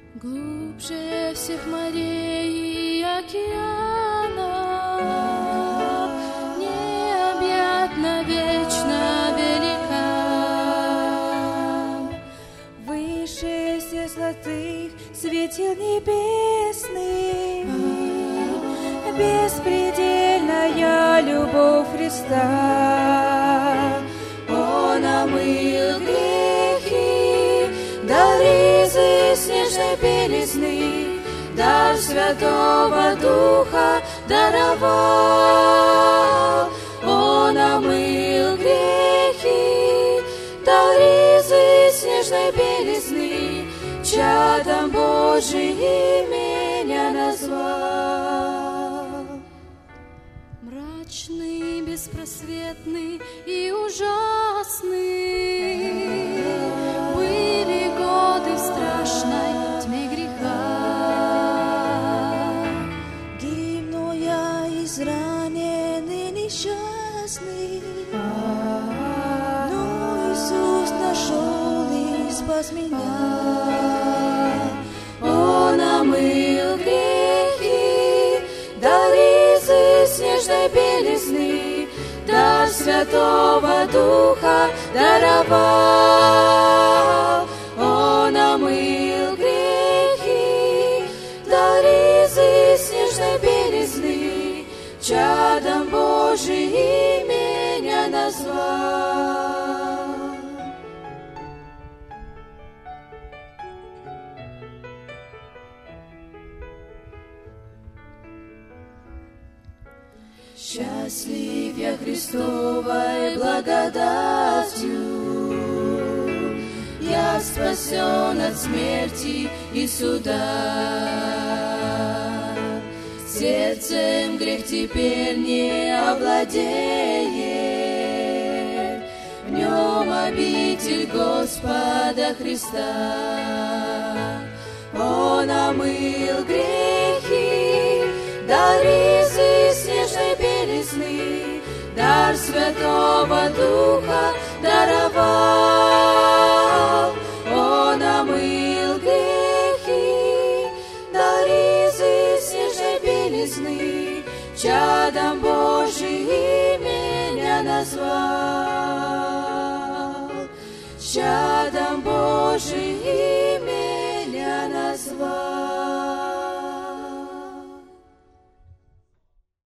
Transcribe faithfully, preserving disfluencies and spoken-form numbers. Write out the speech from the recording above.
Глубже всех морей и океанов, необъятно, вечно велика. Выше всех золотых светил небесных, беспредельная любовь Христа. Он омыл грехи, дал ризы снежной белизны, дар Святого Духа даровал. Он омыл грехи, дал ризы снежной белизны, чадом Божиим меня назвал. Мрачный, беспросветный и ужасный были годы в страшной тьме греха. Гибну я израненный, несчастный, но Иисус нашел и спас меня. Он омыл грехи, дал ризы снежной белизны, дар Святого Духа даровал. Он омыл грехи, дал ризы снежной белизны, чадом Божиим меня назвал. Счастлив я Христовой благодатью, я спасен от смерти и суда. Сердцем грех теперь не овладеет, в нем обитель Господа Христа. Он омыл грехи, дал ризы снежной белизны, дар Святого Духа даровал. Он омыл грехи, дал ризы снежной белизны, чадом Божиим меня назвал. Чадом Божиим